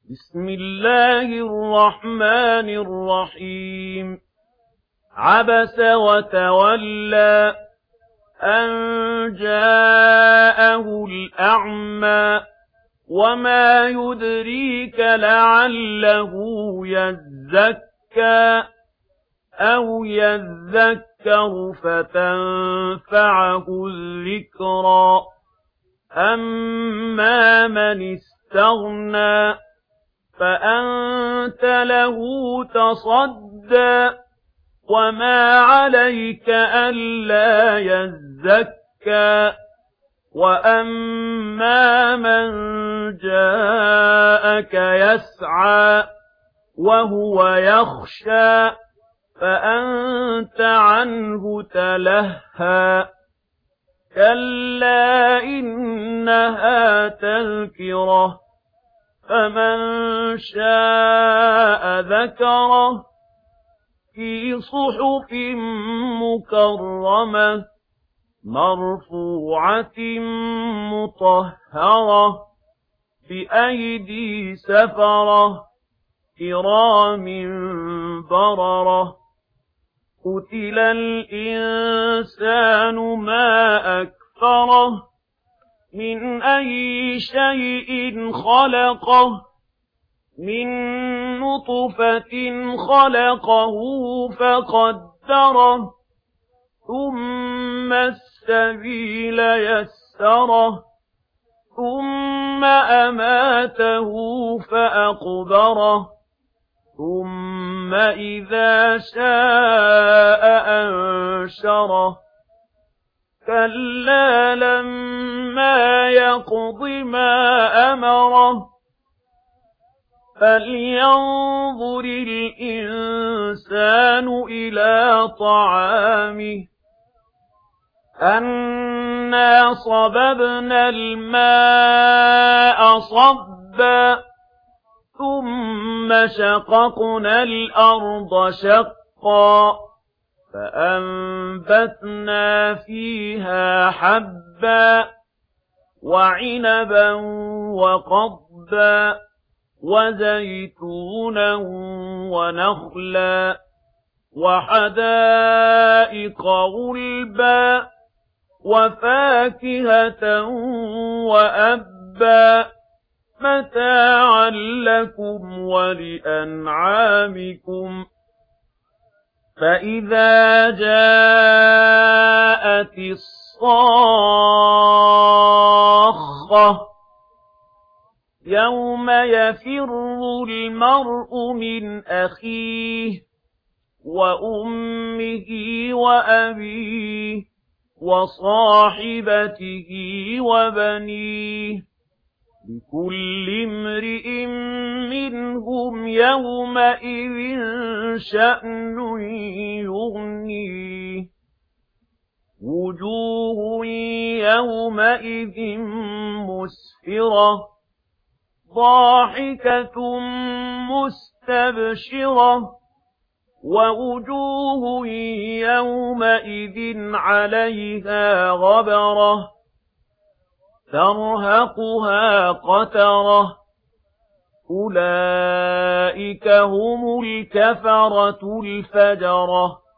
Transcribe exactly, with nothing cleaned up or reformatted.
بسم الله الرحمن الرحيم عبس وتولى أن جاءه الأعمى وما يدريك لعله يزكى أو يذكر فتنفعه الذكرى أما من استغنى فأنت له تصدى وما عليك ألا يزكى وأما من جاءك يسعى وهو يخشى فأنت عنه تلهى كلا إنها تذكرة فمن شاء ذكره في صحف مكرمة مرفوعة مطهرة بأيدي سفرة كرام بررة قتل الإنسان ما أكفره من أي شيء خلقه من نطفة خلقه فقدره ثم السبيل يسره ثم أماته فأقبره ثم إذا شاء أنشره كلا لما يقض ما أمره فلينظر الإنسان إلى طعامه أنا صببنا الماء صبا ثم شققنا الأرض شقا فأنبتنا فيها حبا وعنبا وقضبا وزيتونا ونخلا وحدائق غلبا وفاكهة وأبا متاعا لكم ولأنعامكم فإذا جاءت الصاخة يوم يفر المرء من أخيه وأمه وأبيه وصاحبته وبنيه لكل امرئ منهم يومئذ شأن يغنيه وجوه يومئذ مسفرة ضاحكة مستبشرة ووجوه يومئذ عليها غبرة ترهقها قترة أولئك هم الكفرة الفجرة